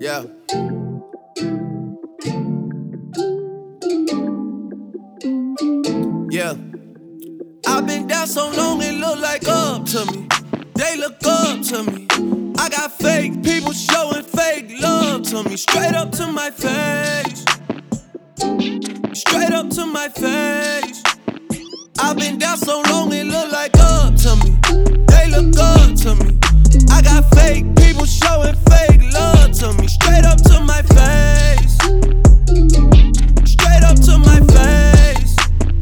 Yeah. Yeah. I've been down so long it look like up to me. They look up to me. I got fake people showing fake love to me. Straight up to my face. Straight up to my face. I've been down so long it look like up to me. They look up to me. I got fake people showing fake love to me. Straight up to my face. Straight up to my face.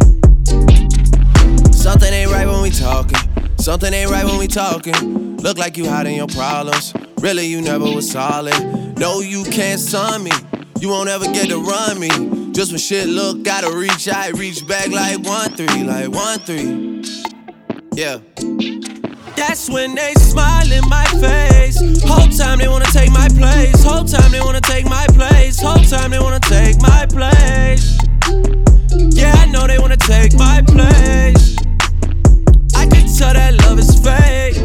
Something ain't right when we talking. Something ain't right when we talking. Look like you hiding your problems. Really, you never was solid. No, you can't son me. You won't ever get to run me. Just when shit look gotta reach, I reach back like 1-3, like 1-3. Yeah. That's when they smile in my face. Whole time they wanna take my place. Whole time they wanna take my place. Whole time they wanna take my place. Yeah, I know they wanna take my place. I can tell that love is fake.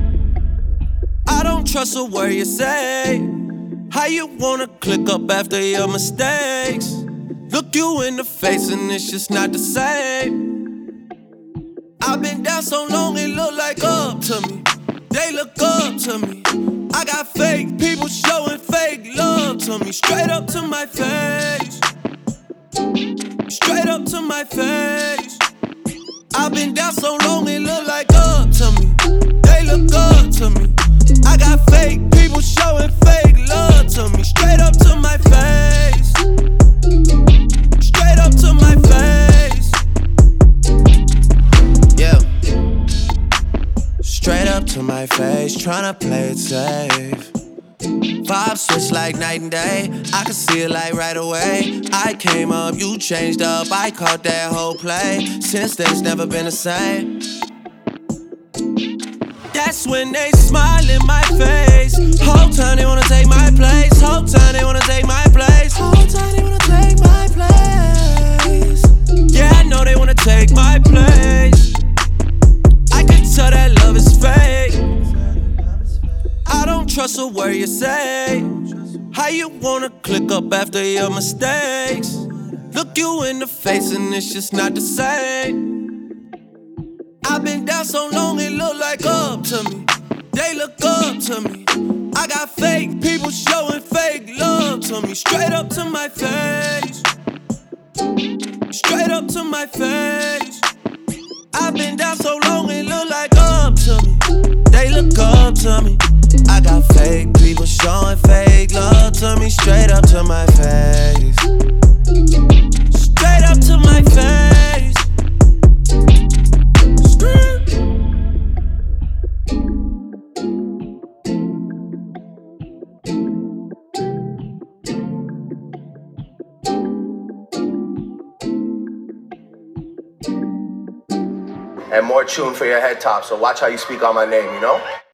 I don't trust a word you say. How you wanna click up after your mistakes? Look you in the face and it's just not the same. I've been down so long it look like up to me. They look up to me. I got fake people showing fake love to me. Straight up to my face. Straight up to my face. I've been down so long it look like up to me. They look up to me. I got fake people showing fake love to me. Straight up to my face. Straight up to my face. Yeah. Straight up to my face, tryna play it safe. Vibes switch like night and day. I can see it like right away. I came up, you changed up. I caught that whole play. Since then it's never been the same. That's when they smile in my face. Whole time they wanna take my place. Whole time they wanna take my place. Whole time they wanna take my place. Yeah, I know they wanna take my place. I can tell that love is fake. I don't trust a word you say. How you wanna click up after your mistakes? Look you in the face and it's just not the same. I've been down so long it look like up to me. They look up to me. I got fake people showing fake love to me. Straight up to my face. Straight up to my face. I've been down so long it look like up to me. They look up to me. I got fake people showing fake love to me. Straight up to my face. Straight up to my face. And more tune for your head top, so watch how you speak on my name, you know?